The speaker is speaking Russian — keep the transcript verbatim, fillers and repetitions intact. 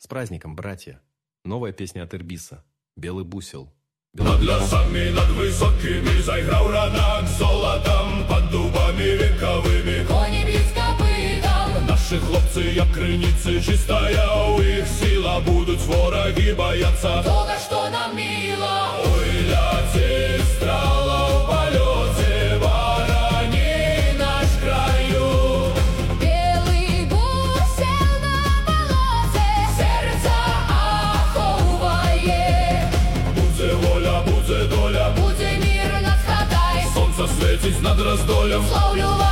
С праздником, братья! Новая песня от Ирбиса. «Белый бусел». Над лясами, над высокими заиграл ранок золотом, под дубами вековыми коні без копытом. Наши хлопцы, як криницы, чистая у их сила, будут вороги бояться того, что нам мило. Ой, летит стрела в полете, ворони наш краю. Белый бусел на болоте, сердце аховывает. Буде воля, буде доля, буде мир над хатай, солнце светить над раздолем. славлю вас.